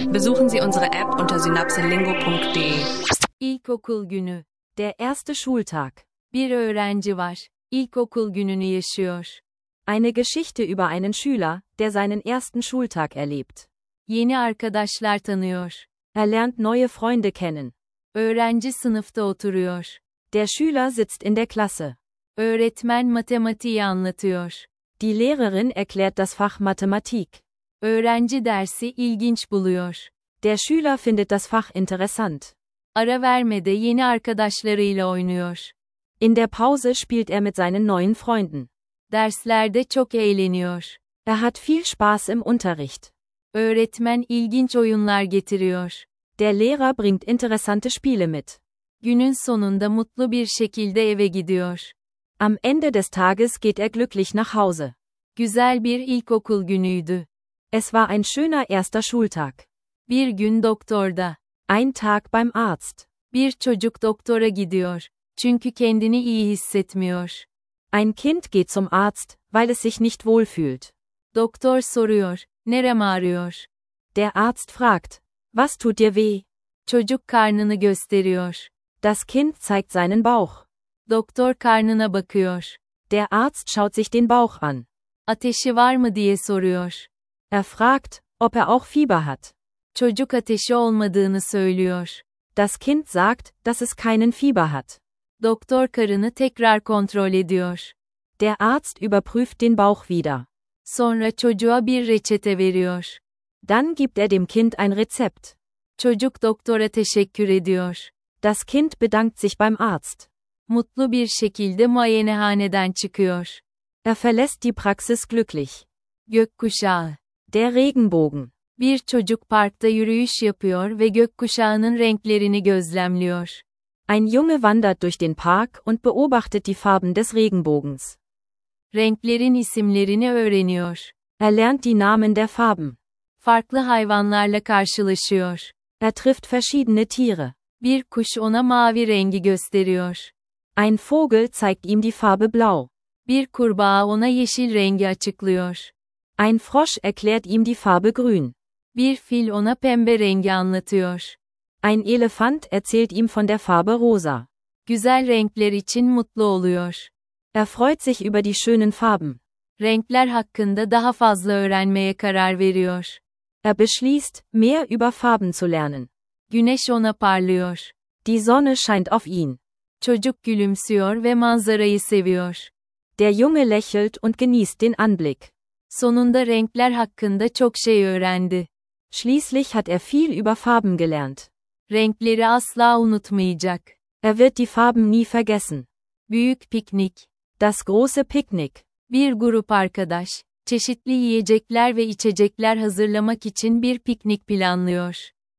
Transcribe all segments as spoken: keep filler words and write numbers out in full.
Besuchen Sie unsere App unter synapselingo punkt de. İlkokul günü. Der erste Schultag. Bir öğrenci var. İlkokul gününü yaşıyor. Eine Geschichte über einen Schüler, der seinen ersten Schultag erlebt. Yeni arkadaşlar tanıyor. Er lernt neue Freunde kennen. Öğrenci sınıfta oturuyor. Der Schüler sitzt in der Klasse. Öğretmen matematiği anlatıyor. Die Lehrerin erklärt das Fach Mathematik. Öğrenci dersi ilginç buluyor. Der Schüler findet das Fach interessant. Ara vermede yeni arkadaşlarıyla oynuyor. In der Pause spielt er mit seinen neuen Freunden. Derslerde çok eğleniyor. Er hat viel Spaß im Unterricht. Öğretmen ilginç oyunlar getiriyor. Der Lehrer bringt interessante Spiele mit. Günün sonunda mutlu bir şekilde eve gidiyor. Am Ende des Tages geht er glücklich nach Hause. Güzel bir ilkokul günüydü. Es war ein schöner erster Schultag. Bir gün doktorda. Ein Tag beim Arzt. Bir çocuk doktora gidiyor. Çünkü kendini iyi hissetmiyor. Ein Kind geht zum Arzt, weil es sich nicht wohlfühlt. Doktor soruyor, nerem ağrıyor? Der Arzt fragt, was tut dir weh? Çocuk karnını gösteriyor. Das Kind zeigt seinen Bauch. Doktor karnına bakıyor. Der Arzt schaut sich den Bauch an. Ateşi var mı diye soruyor. Er fragt, ob er auch Fieber hat. Çocuk ateşi olmadığını söylüyor. Das Kind sagt, dass es keinen Fieber hat. Doktor karını tekrar kontrol ediyor. Der Arzt überprüft den Bauch wieder. Sonra çocuğa bir reçete veriyor. Dann gibt er dem Kind ein Rezept. Çocuk doktora teşekkür ediyor. Das Kind bedankt sich beim Arzt. Mutlu bir şekilde muayenehaneden çıkıyor. Er verlässt die Praxis glücklich. Gökkuşağı. Der Regenbogen. Bir çocuk parkta yürüyüş yapıyor ve gökkuşağının renklerini gözlemliyor. Ein Junge wandert durch den Park und beobachtet die Farben des Regenbogens. Renklerin isimlerini öğreniyor. Er lernt die Namen der Farben. Farklı hayvanlarla karşılaşıyor. Er trifft verschiedene Tiere. Bir kuş ona mavi rengi gösteriyor. Ein Vogel zeigt ihm die Farbe blau. Bir kurbağa ona yeşil rengi açıklıyor. Ein Frosch erklärt ihm die Farbe grün. Bir fil ona pembe rengi anlatıyor. Ein Elefant erzählt ihm von der Farbe rosa. Güzel renkler için mutlu oluyor. Er freut sich über die schönen Farben. Renkler hakkında daha fazla öğrenmeye karar veriyor. Er beschließt, mehr über Farben zu lernen. Güneş ona parlıyor. Die Sonne scheint auf ihn. Çocuk gülümsüyor ve manzarayı seviyor. Der Junge lächelt und genießt den Anblick. Sonunda renkler hakkında çok şey öğrendi. Schließlich hat er viel über Farben gelernt. Renkleri asla unutmayacak. Er wird die Farben nie vergessen. Büyük piknik. Das große Picknick. Bir grup arkadaş, çeşitli yiyecekler ve içecekler hazırlamak için bir piknik planlıyor.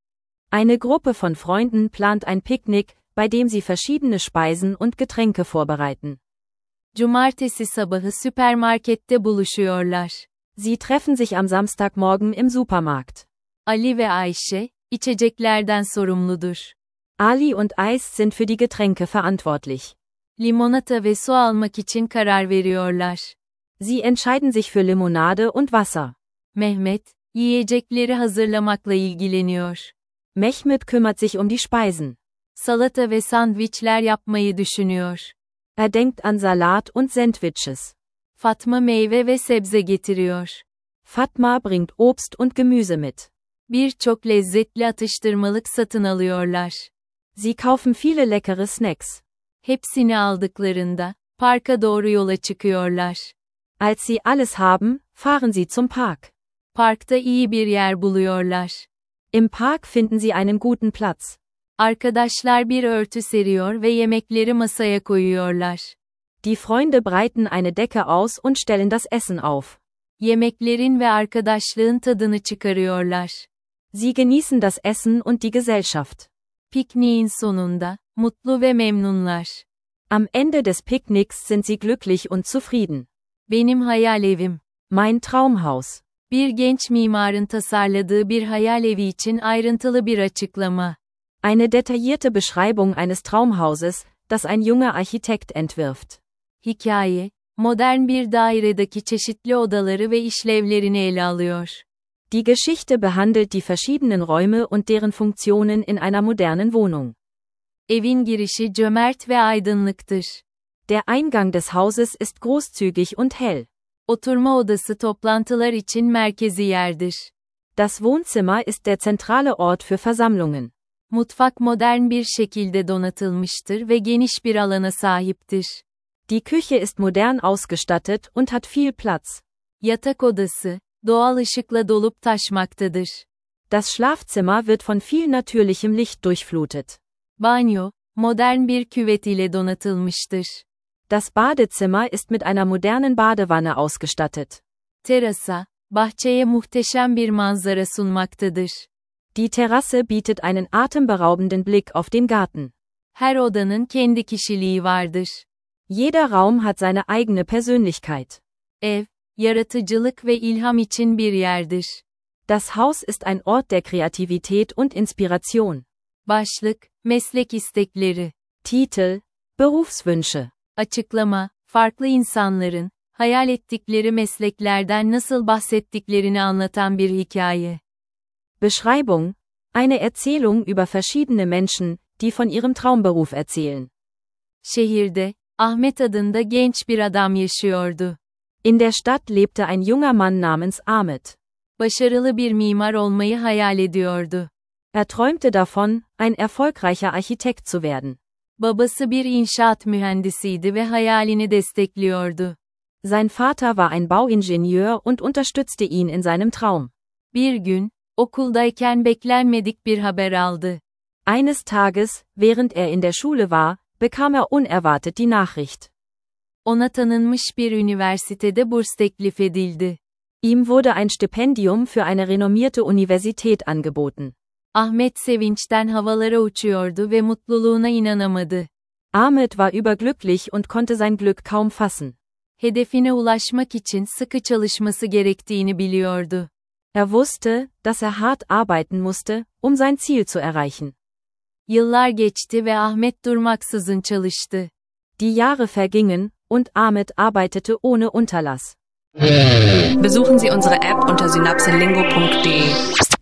Eine Gruppe von Freunden plant ein Picknick, bei dem sie verschiedene Speisen und Getränke vorbereiten. Cumartesi sabahı süpermarkette buluşuyorlar. Sie treffen sich am Samstagmorgen im Supermarkt. Ali ve Ayşe, içeceklerden sorumludur. Ali und Eis sind für die Getränke verantwortlich. Limonata ve su almak için karar veriyorlar. Sie entscheiden sich für Limonade und Wasser. Mehmet, yiyecekleri hazırlamakla ilgileniyor. Mehmet kümmert sich um die Speisen. Salata ve sandviçler yapmayı düşünüyor. Er denkt an Salat und Sandwiches. Fatma meyve ve sebze getiriyor. Fatma bringt Obst und Gemüse mit. Birçok lezzetli atıştırmalık satın alıyorlar. Sie kaufen viele leckere Snacks. Hepsini aldıklarında, parka doğru yola çıkıyorlar. Als sie alles haben, fahren sie zum Park. Parkta iyi bir yer buluyorlar. Im Park finden sie einen guten Platz. Arkadaşlar bir örtü seriyor ve yemekleri masaya koyuyorlar. Die Freunde breiten eine Decke aus und stellen das Essen auf. Yemeklerin ve arkadaşlığın tadını çıkarıyorlar. Sie genießen das Essen und die Gesellschaft. Pikniğin sonunda, mutlu ve memnunlar. Am Ende des Picknicks sind sie glücklich und zufrieden. Benim hayal evim. Mein Traumhaus. Bir genç mimarın tasarladığı bir hayal evi için ayrıntılı bir açıklama. Eine detaillierte Beschreibung eines Traumhauses, das ein junger Architekt entwirft. Hikaye, modern bir dairedeki çeşitli odaları ve işlevlerini ele alıyor. Die Geschichte behandelt die verschiedenen Räume und deren Funktionen in einer modernen Wohnung. Evin girişi cömert ve aydınlıktır. Der Eingang des Hauses ist großzügig und hell. Oturma odası toplantılar için merkezi yerdir. Das Wohnzimmer ist der zentrale Ort für Versammlungen. Mutfak modern bir şekilde donatılmıştır ve geniş bir alana sahiptir. Die Küche ist modern ausgestattet und hat viel Platz. Yatak odası, doğal ışıkla dolup taşmaktadır. Das Schlafzimmer wird von viel natürlichem Licht durchflutet. Banyo, modern bir küvet ile donatılmıştır. Das Badezimmer ist mit einer modernen Badewanne ausgestattet. Terasa, bahçeye muhteşem bir manzara sunmaktadır. Die Terrasse bietet einen atemberaubenden Blick auf den Garten. Her odanın kendi kişiliği vardır. Jeder Raum hat seine eigene Persönlichkeit. Ev, yaratıcılık ve ilham için bir yerdir. Das Haus ist ein Ort der Kreativität und Inspiration. Başlık, meslek istekleri. Titel, Berufswünsche. Açıklama, farklı insanların, hayal ettikleri mesleklerden nasıl bahsettiklerini anlatan bir hikaye. Beschreibung, eine Erzählung über verschiedene Menschen, die von ihrem Traumberuf erzählen. Şehirde, Ahmet adında genç bir adam yaşıyordu. In der Stadt lebte ein junger Mann namens Ahmet. Başarılı bir mimar olmayı hayal ediyordu. Er träumte davon, ein erfolgreicher Architekt zu werden. Babası bir inşaat mühendisiydi ve hayalini destekliyordu. Sein Vater war ein Bauingenieur und unterstützte ihn in seinem Traum. Bir gün, okuldayken beklenmedik bir haber aldı. Eines Tages, während er in der Schule war, bekam er unerwartet die Nachricht. Ona tanınmış bir üniversitede burs teklif edildi. Ihm wurde ein Stipendium für eine renommierte Universität angeboten. Ahmet sevinçten havalara uçuyordu ve mutluluğuna inanamadı. Ahmet war überglücklich und konnte sein Glück kaum fassen. Hedefine ulaşmak için sıkı çalışması gerektiğini biliyordu. Er wusste, dass er hart arbeiten musste, um sein Ziel zu erreichen. Yıllar geçti ve Ahmet durmaksızın çalıştı. Die Jahre vergingen, und Ahmet arbeitete ohne Unterlass. Besuchen Sie unsere App unter synapselingo punkt de.